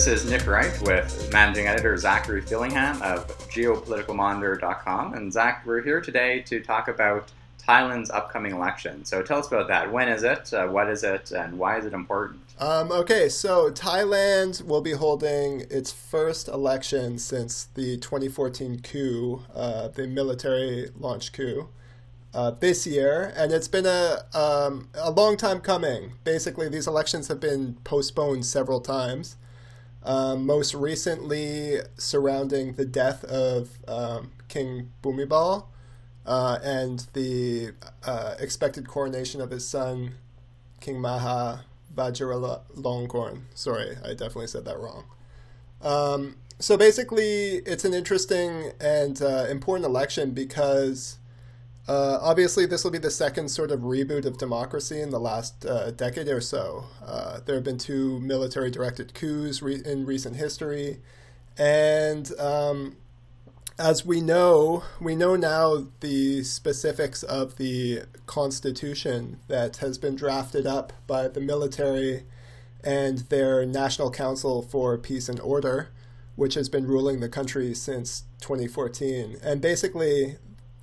This is Nick Wright with managing editor Zachary Fillingham of geopoliticalmonitor.com. And Zach, we're here today to talk about Thailand's upcoming election. So tell us about that. When is it? What is it? And why is it important? Okay, so Thailand will be holding its first election since the 2014 coup, the military launched coup, this year. And it's been a long time coming. Basically, these elections have been postponed several times. Most recently surrounding the death of King Bhumibol and the expected coronation of his son, King Maha Vajiralongkorn. Sorry, I definitely said that wrong. So basically, it's an interesting and important election because obviously this will be the second sort of reboot of democracy in the last decade or so. There have been two military-directed coups in recent history, and as we know now the specifics of the constitution that has been drafted up by the military and their National Council for Peace and Order, which has been ruling the country since 2014. And basically,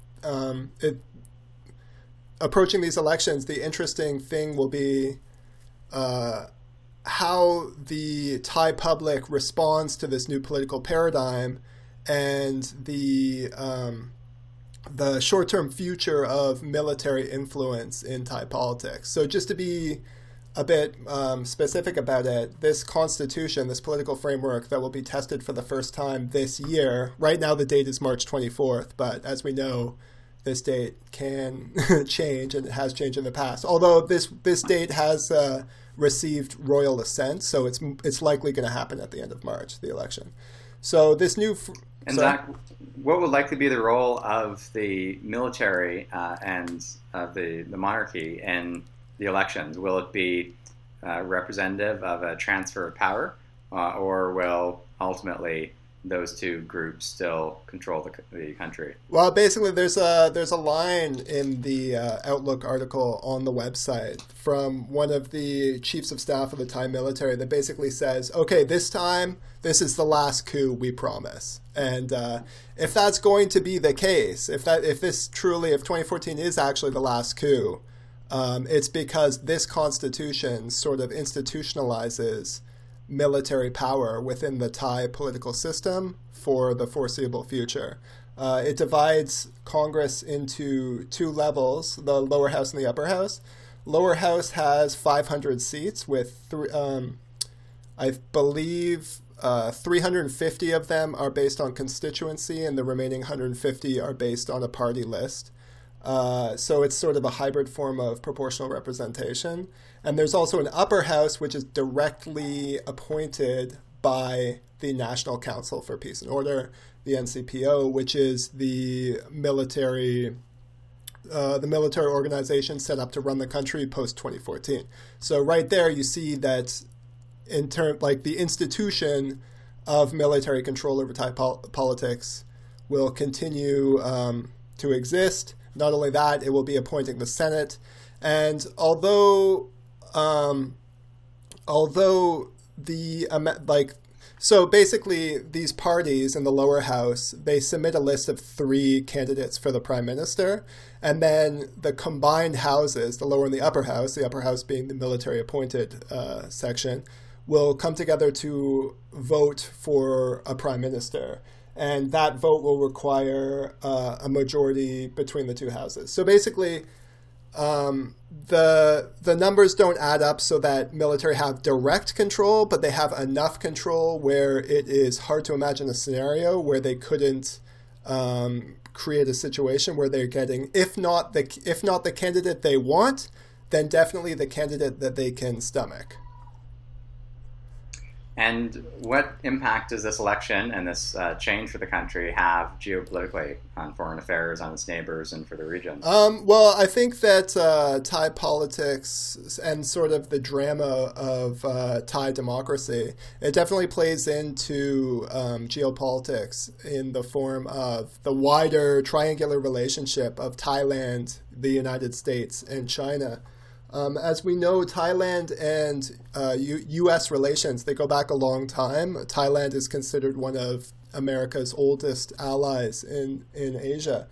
approaching these elections, the interesting thing will be how the Thai public responds to this new political paradigm and the short-term future of military influence in Thai politics. So just to be a bit specific about it, this constitution, this political framework that will be tested for the first time this year, right now the date is March 24th, but as we know, this date can change, and it has changed in the past. Although this date has received royal assent, so it's likely going to happen at the end of March, the election. So this new... Zach, what would likely be the role of the military and of the monarchy in the elections? Will it be representative of a transfer of power, or will ultimately those two groups still control the country? Well, basically, there's a line in the Outlook article on the website from one of the chiefs of staff of the Thai military that basically says, okay, this time, this is the last coup, we promise. And if that's going to be the case, if 2014 is actually the last coup, it's because this constitution sort of institutionalizes military power within the Thai political system for the foreseeable future. It divides Congress into two levels, the lower house and the upper house. Lower house has 500 seats with, I believe, 350 of them are based on constituency and the remaining 150 are based on a party list. So it's sort of a hybrid form of proportional representation. And there's also an upper house, which is directly appointed by the National Council for Peace and Order, the NCPO, which is the military organization set up to run the country post-2014. So right there, you see that the institution of military control over Thai politics will continue to exist. Not only that, it will be appointing the Senate. And although so basically these parties in the lower house, they submit a list of 3 candidates for the prime minister. And then the combined houses, the lower and the upper house being the military appointed section, will come together to vote for a prime minister. And that vote will require a majority between the two houses. So basically, the numbers don't add up so that military have direct control, but they have enough control where it is hard to imagine a scenario where they couldn't create a situation where they're getting, if not the candidate they want, then definitely the candidate that they can stomach. And what impact does this election and this change for the country have geopolitically on foreign affairs, on its neighbors, and for the region? Well, I think that Thai politics and sort of the drama of Thai democracy, it definitely plays into geopolitics in the form of the wider triangular relationship of Thailand, the United States, and China. As we know, Thailand and U.S. relations, they go back a long time. Thailand is considered one of America's oldest allies in Asia.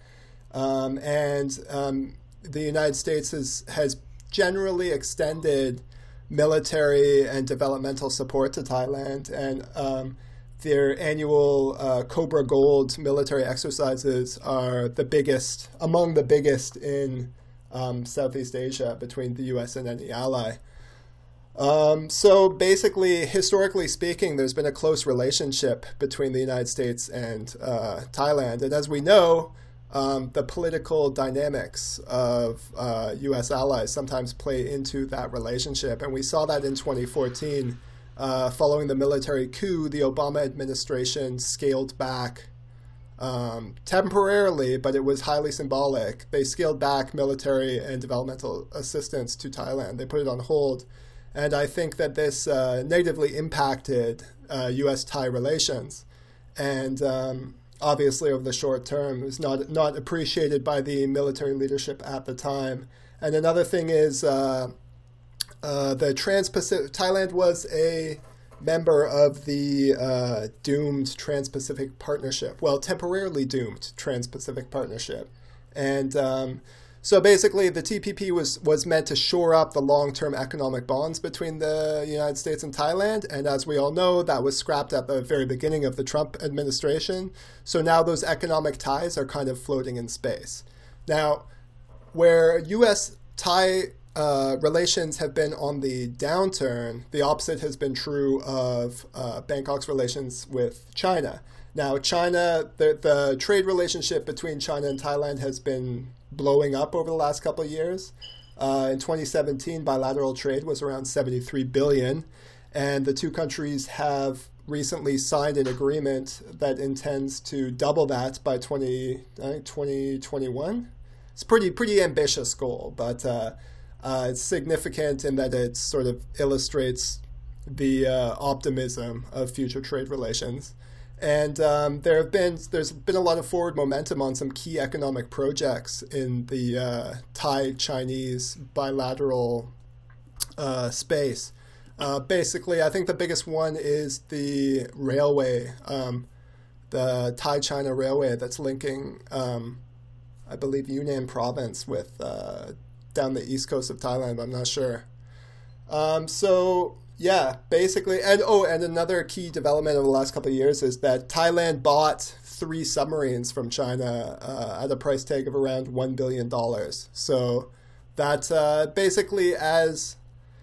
The United States has generally extended military and developmental support to Thailand, and their annual Cobra Gold military exercises are among the biggest in Southeast Asia between the U.S. and any ally. So basically, historically speaking, there's been a close relationship between the United States and Thailand. And as we know, the political dynamics of U.S. allies sometimes play into that relationship. And we saw that in 2014. Following the military coup, the Obama administration scaled back temporarily, but it was highly symbolic. They scaled back military and developmental assistance to Thailand. They put it on hold. And I think that this negatively impacted U.S.-Thai relations. And obviously, over the short term, it was not appreciated by the military leadership at the time. And another thing is the Trans-Pacific. Thailand was a member of the doomed Trans-Pacific Partnership. Well, temporarily doomed Trans-Pacific Partnership. And so basically, the TPP was meant to shore up the long-term economic bonds between the United States and Thailand. And as we all know, that was scrapped at the very beginning of the Trump administration. So now those economic ties are kind of floating in space. Now, where U.S.-Thai relations have been on the downturn, the opposite has been true of Bangkok's relations with China. Now, China, the trade relationship between China and Thailand has been blowing up over the last couple of years. In 2017, bilateral trade was around $73 billion, and the two countries have recently signed an agreement that intends to double that by 2021. It's a pretty ambitious goal, but it's significant in that it sort of illustrates the optimism of future trade relations. And there's been a lot of forward momentum on some key economic projects in the Thai-Chinese bilateral space. Basically, I think the biggest one is the railway, the Thai-China railway that's linking, I believe, Yunnan province with down the east coast of Thailand. I'm not sure. Yeah, basically, and another key development over the last couple of years is that Thailand bought 3 submarines from China at a price tag of around $1 billion. So that basically, as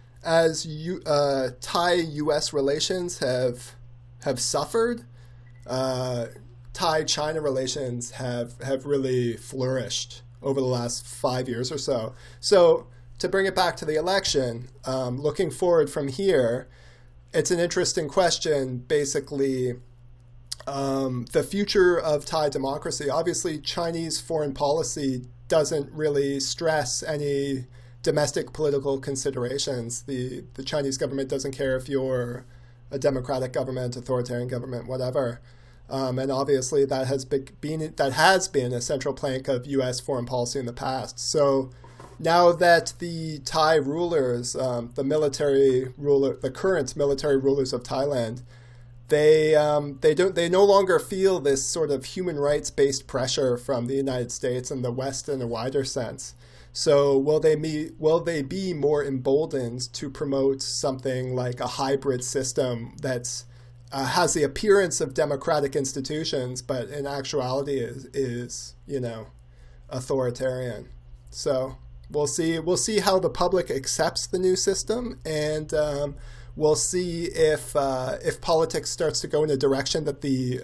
Thai-U.S. relations have suffered, Thai-China relations have really flourished over the last 5 years or so. So to bring it back to the election, looking forward from here, it's an interesting question, basically, the future of Thai democracy. Obviously, Chinese foreign policy doesn't really stress any domestic political considerations. The Chinese government doesn't care if you're a democratic government, authoritarian government, whatever. And obviously, that has been a central plank of U.S. foreign policy in the past. So now that the Thai rulers, the current military rulers of Thailand, they no longer feel this sort of human rights based pressure from the United States and the West in a wider sense. So will they be more emboldened to promote something like a hybrid system that's has the appearance of democratic institutions, but in actuality is authoritarian? So we'll see how the public accepts the new system, and we'll see if politics starts to go in a direction that the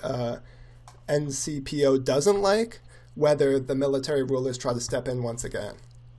NCPO doesn't like, whether the military rulers try to step in once again.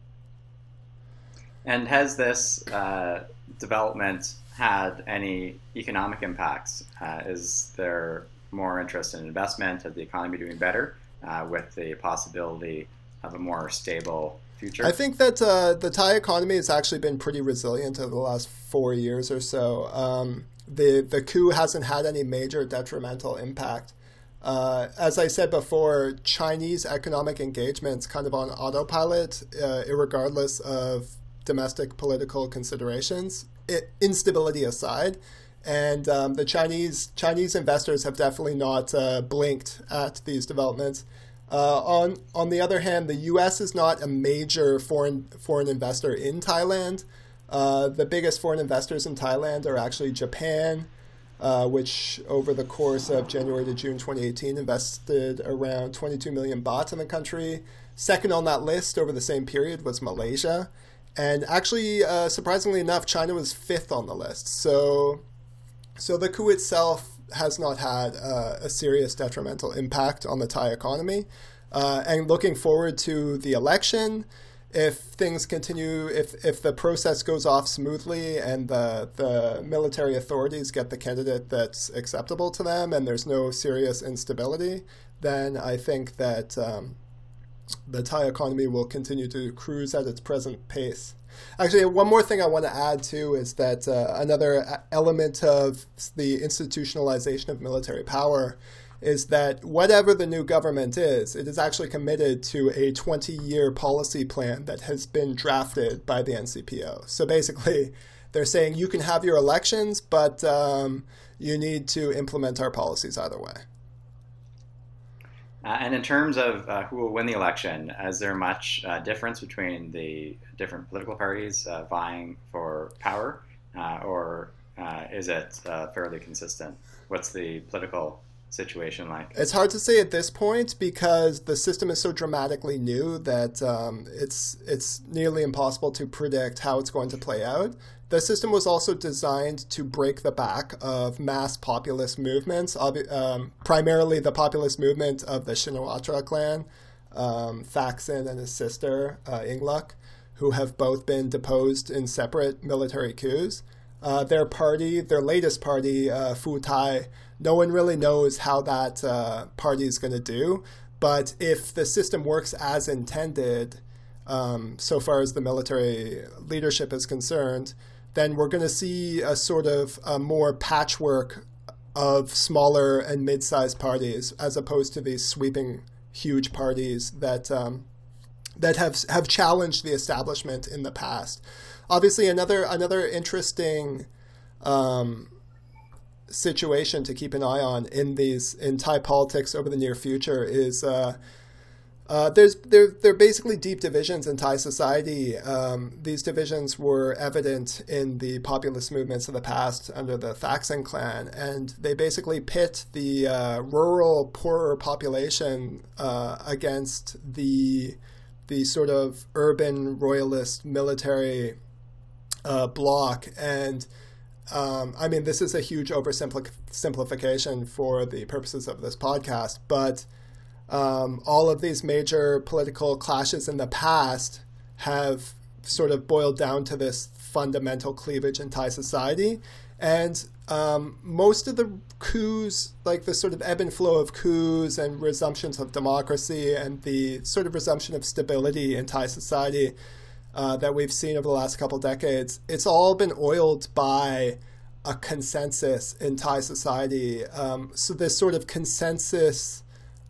And has this development had any economic impacts? Is there more interest in investment? Is the economy doing better with the possibility of a more stable future? I think that the Thai economy has actually been pretty resilient over the last 4 years or so. The coup hasn't had any major detrimental impact. As I said before, Chinese economic engagement's kind of on autopilot, irregardless of domestic political considerations, instability aside. And the Chinese investors have definitely not blinked at these developments. On the other hand, the U.S. is not a major foreign investor in Thailand. The biggest foreign investors in Thailand are actually Japan, which over the course of January to June 2018 invested around 22 million baht in the country. Second on that list over the same period was Malaysia. And actually, surprisingly enough, China was fifth on the list. So the coup itself has not had a serious detrimental impact on the Thai economy. And looking forward to the election, if things continue, if the process goes off smoothly and the military authorities get the candidate that's acceptable to them and there's no serious instability, then I think that the Thai economy will continue to cruise at its present pace. Actually, one more thing I want to add too is that another element of the institutionalization of military power is that whatever the new government is, it is actually committed to a 20-year policy plan that has been drafted by the NCPO. So basically, they're saying you can have your elections, but you need to implement our policies either way. And in terms of who will win the election, is there much difference between the different political parties vying for power, or is it fairly consistent? What's the political situation like? It's hard to say at this point because the system is so dramatically new that it's nearly impossible to predict how it's going to play out. The system was also designed to break the back of mass populist movements, primarily the populist movement of the Shinawatra clan, Thaksin and his sister, Yingluck, who have both been deposed in separate military coups. Their latest party, Pheu Thai, no one really knows how that party is going to do. But if the system works as intended, so far as the military leadership is concerned, then we're going to see a sort of a more patchwork of smaller and mid-sized parties as opposed to these sweeping huge parties that have challenged the establishment in the past. Obviously, another interesting situation to keep an eye on in Thai politics over the near future is there are basically deep divisions in Thai society. These divisions were evident in the populist movements of the past under the Thaksin clan, and they basically pit the rural, poorer population against the sort of urban royalist military bloc. And I mean, this is a huge oversimplification for the purposes of this podcast, but all of these major political clashes in the past have sort of boiled down to this fundamental cleavage in Thai society. And most of the coups, like the sort of ebb and flow of coups and resumptions of democracy and the sort of resumption of stability in Thai society that we've seen over the last couple decades, it's all been oiled by a consensus in Thai society. So this sort of consensus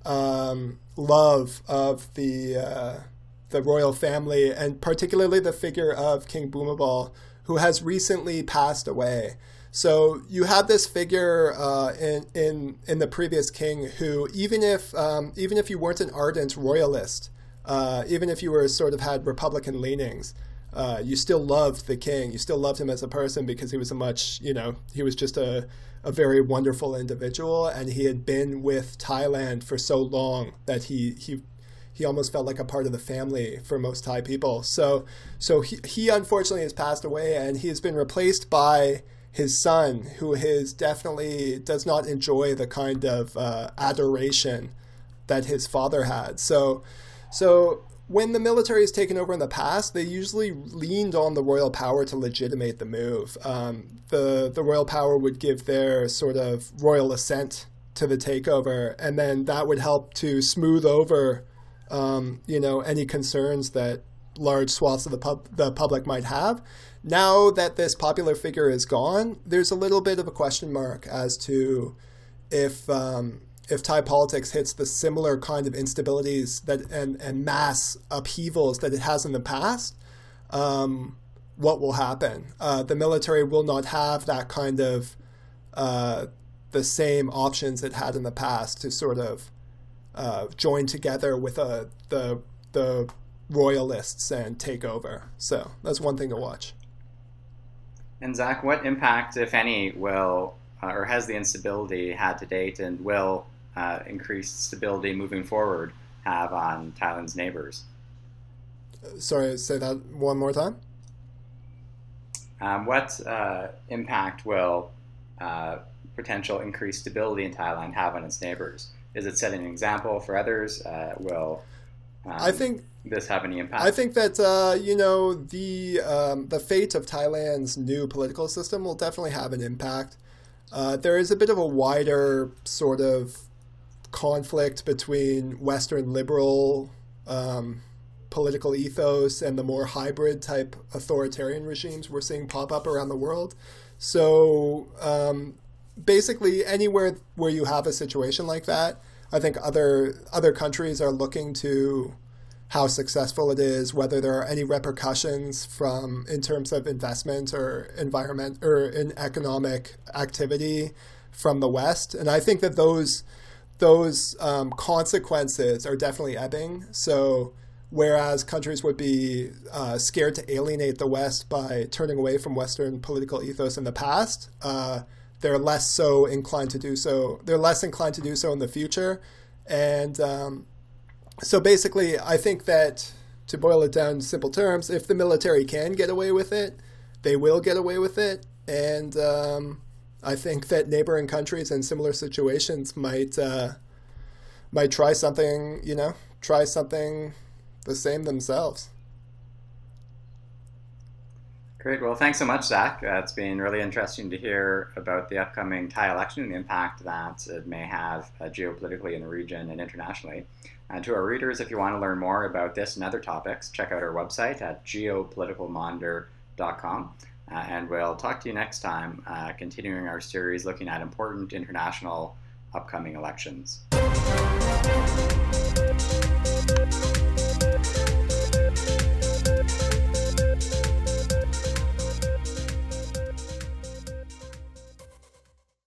love of the royal family, and particularly the figure of King Bhumibol, who has recently passed away. So you have this figure in the previous king who, even if you weren't an ardent royalist, even if you were sort of had Republican leanings, you still loved the king. You still loved him as a person because he was he was just a very wonderful individual, and he had been with Thailand for so long that he almost felt like a part of the family for most Thai people. So he unfortunately has passed away, and he has been replaced by his son, who definitely does not enjoy the kind of adoration that his father had. So when the military has taken over in the past, they usually leaned on the royal power to legitimate the move. The royal power would give their sort of royal assent to the takeover, and then that would help to smooth over, any concerns that large swaths of the public might have. Now that this popular figure is gone, there's a little bit of a question mark as to if Thai politics hits the similar kind of instabilities and mass upheavals that it has in the past, what will happen. The military will not have that kind of the same options it had in the past to sort of join together with the royalists and take over. So that's one thing to watch. And Zach, what impact, if any, will or has the instability had to date, and will increased stability moving forward have on Thailand's neighbors? Sorry, say that one more time. What impact will potential increased stability in Thailand have on its neighbors? Is it setting an example for others? Will I think this have any impact? I think that the fate of Thailand's new political system will definitely have an impact. There is a bit of a wider sort of conflict between Western liberal political ethos and the more hybrid type authoritarian regimes we're seeing pop up around the world. So basically, anywhere where you have a situation like that, I think other countries are looking to how successful it is, whether there are any repercussions from in terms of investment or environment or in economic activity from the West. And I think that those consequences are definitely ebbing. So whereas countries would be scared to alienate the West by turning away from Western political ethos in the past, they're less so inclined to do so. They're less inclined to do so in the future. And so basically, I think that, to boil it down in simple terms, if the military can get away with it, they will get away with it. And I think that neighboring countries in similar situations might try something, the same themselves. Great. Well, thanks so much, Zach. It's been really interesting to hear about the upcoming Thai election and the impact that it may have geopolitically in the region and internationally. And to our readers, if you want to learn more about this and other topics, check out our website at geopoliticalmonitor.com. And we'll talk to you next time, continuing our series looking at important international upcoming elections.